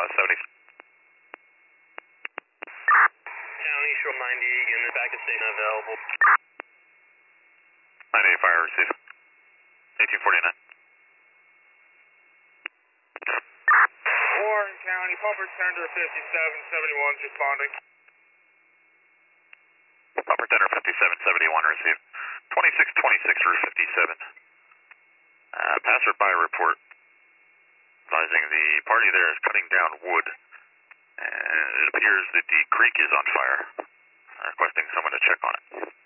70. County, show 90, again, the backup station available. 98 fire, receive. 1849. Warren County, pumper tender 5771 responding. Pumper tender 5771, receive. 2626 Route 57. Passerby report advising the party there is cutting down wood, and it appears that the creek is on fire. Requesting someone to check on it.